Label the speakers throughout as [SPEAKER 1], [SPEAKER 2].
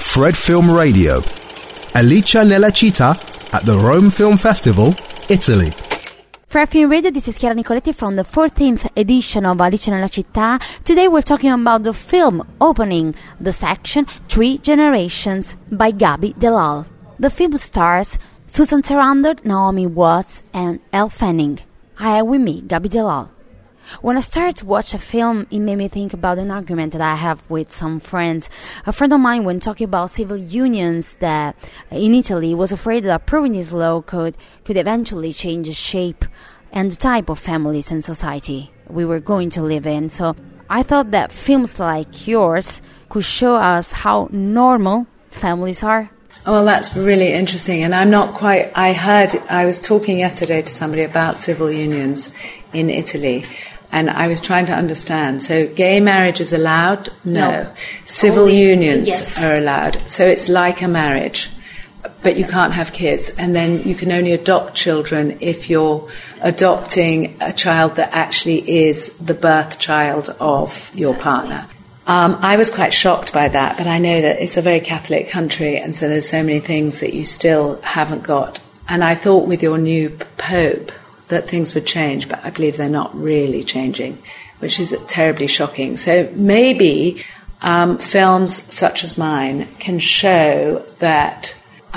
[SPEAKER 1] Fred Film Radio. Alicia nella città at the Rome Film Festival, Italy.
[SPEAKER 2] Fred Film Radio, this is Chiara Nicoletti from the 14th edition of Alicia nella città. Today we're talking about the film opening the section Three Generations by Gaby Delal. The film stars Susan Sarandon, Naomi Watts and Elle Fanning. I have with me Gaby Delal. When I started to watch a film, it made me think about an argument that I have with some friends. A friend of mine, when talking about civil unions that in Italy, was afraid that approving this law could eventually change the shape and the type of families and society we were going to live in. So I thought that films like yours could show us how normal families are.
[SPEAKER 3] Well, that's really interesting. And I was talking yesterday to somebody about civil unions in Italy. And I was trying to understand. So gay marriage is allowed? No. Civil unions are allowed. So it's like a marriage, but you can't have kids. And then you can only adopt children if you're adopting a child that actually is the birth child of your partner. I was quite shocked by that, but I know that it's a very Catholic country, and so there's so many things that you still haven't got. And I thought with your new Pope that things would change, but I believe they're not really changing, which is terribly shocking. So maybe films such as mine can show that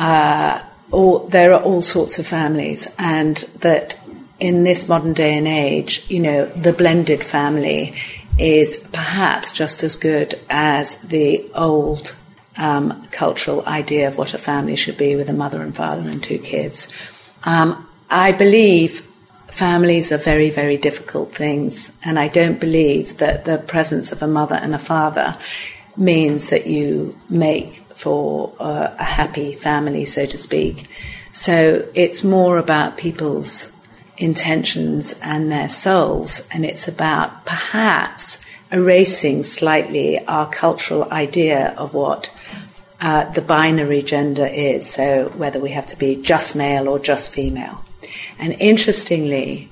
[SPEAKER 3] there are all sorts of families, and that in this modern day and age, the blended family is perhaps just as good as the old cultural idea of what a family should be with a mother and father and two kids. I believe families are very, very difficult things, and I don't believe that the presence of a mother and a father means that you make for a happy family, so to speak. So it's more about people's intentions and their souls, and it's about perhaps erasing slightly our cultural idea of what the binary gender is, so whether we have to be just male or just female. And interestingly,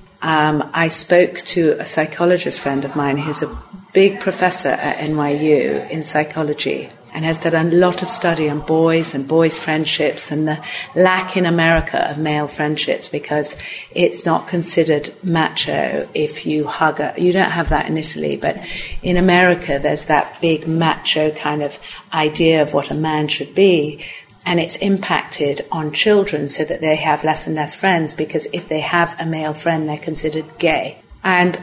[SPEAKER 3] I spoke to a psychologist friend of mine who's a big professor at NYU in psychology and has done a lot of study on boys and boys' friendships and the lack in America of male friendships, because it's not considered macho if you hug you don't have that in Italy, but in America there's that big macho kind of idea of what a man should be. And it's impacted on children so that they have less and less friends, because if they have a male friend, they're considered gay. And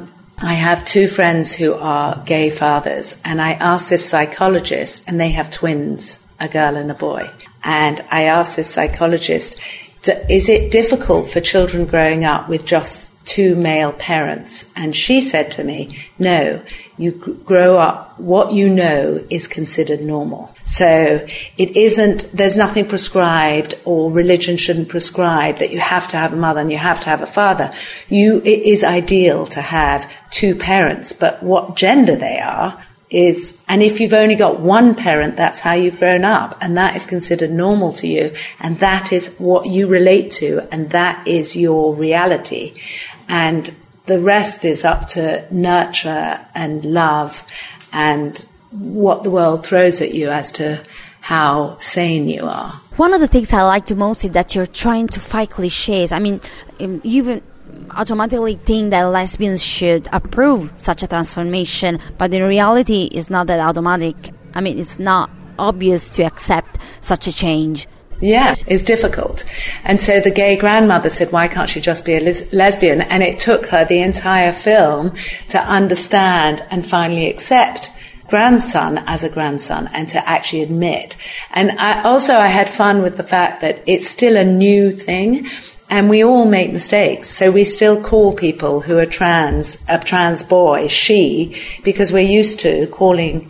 [SPEAKER 3] I have two friends who are gay fathers, and I asked this psychologist, and they have twins, a girl and a boy. And I asked this psychologist, is it difficult for children growing up with just two male parents? And she said to me, no, you grow up, what you know is considered normal. So it isn't, there's nothing prescribed, or religion shouldn't prescribe that you have to have a mother and you have to have a father. It is ideal to have two parents, but what gender they are is, and if you've only got one parent, that's how you've grown up, and that is considered normal to you, and that is what you relate to, and that is your reality. And the rest is up to nurture and love and what the world throws at you as to how sane you are.
[SPEAKER 2] One of the things I like the most is that you're trying to fight cliches. I mean, you even automatically think that lesbians should approve such a transformation, but in reality it's not that automatic. I mean, it's not obvious to accept such a change.
[SPEAKER 3] Yeah, it's difficult. And so the gay grandmother said, why can't she just be a lesbian? And it took her the entire film to understand and finally accept grandson as a grandson and to actually admit. And I had fun with the fact that it's still a new thing and we all make mistakes. So we still call people who are trans, a trans boy, she, because we're used to calling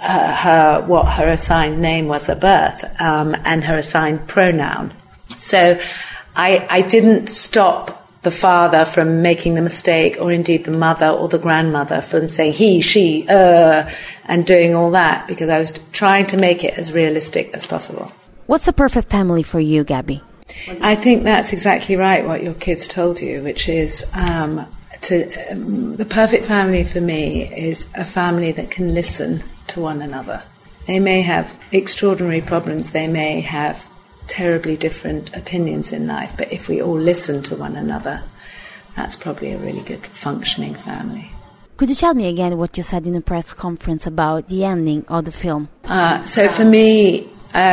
[SPEAKER 3] what her assigned name was at birth, and her assigned pronoun. So I didn't stop the father from making the mistake, or indeed the mother or the grandmother from saying he, she, and doing all that, because I was trying to make it as realistic as possible.
[SPEAKER 2] What's the perfect family for you, Gaby?
[SPEAKER 3] I think that's exactly right, what your kids told you, which is the perfect family for me is a family that can listen to one another. They may have extraordinary problems, they may have terribly different opinions in life, but if we all listen to one another, that's probably a really good functioning family.
[SPEAKER 2] Could you tell me again what you said in the press conference about the ending of the film?
[SPEAKER 3] So for me,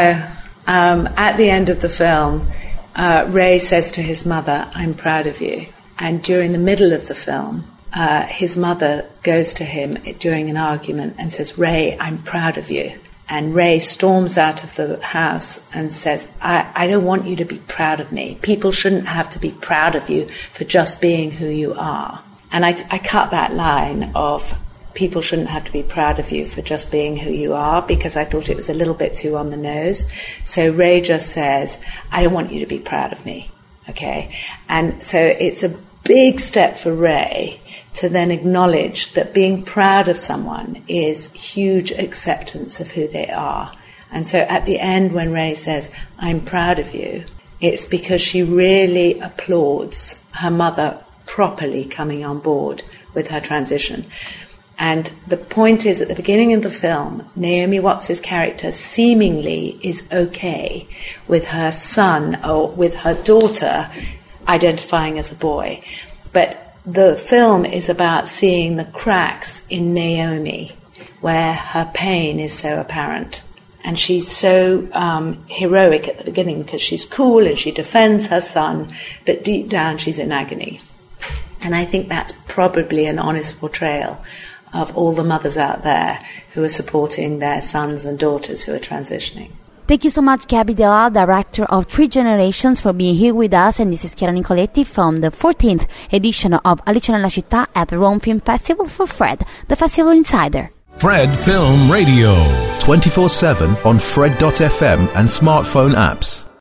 [SPEAKER 3] at the end of the film, Ray says to his mother, "I'm proud of you." And during the middle of the film, his mother goes to him during an argument and says, "Ray, I'm proud of you." And Ray storms out of the house and says, I don't want you to be proud of me. People shouldn't have to be proud of you for just being who you are. And I cut that line of people shouldn't have to be proud of you for just being who you are, because I thought it was a little bit too on the nose. So Ray just says, I don't want you to be proud of me. Okay? And so it's a big step for Ray to then acknowledge that being proud of someone is huge acceptance of who they are. And so at the end, when Ray says, I'm proud of you, it's because she really applauds her mother properly coming on board with her transition. And the point is, at the beginning of the film, Naomi Watts' character seemingly is okay with her son or with her daughter identifying as a boy. But the film is about seeing the cracks in Naomi, where her pain is so apparent. And she's so heroic at the beginning because she's cool and she defends her son, but deep down she's in agony. And I think that's probably an honest portrayal of all the mothers out there who are supporting their sons and daughters who are transitioning.
[SPEAKER 2] Thank you so much, Gaby Delal, director of Three Generations, for being here with us. And this is Chiara Nicoletti from the 14th edition of Alice nella Città at the Rome Film Festival for Fred, the Festival Insider.
[SPEAKER 4] Fred Film Radio.
[SPEAKER 1] 24/7 on Fred.fm and smartphone apps.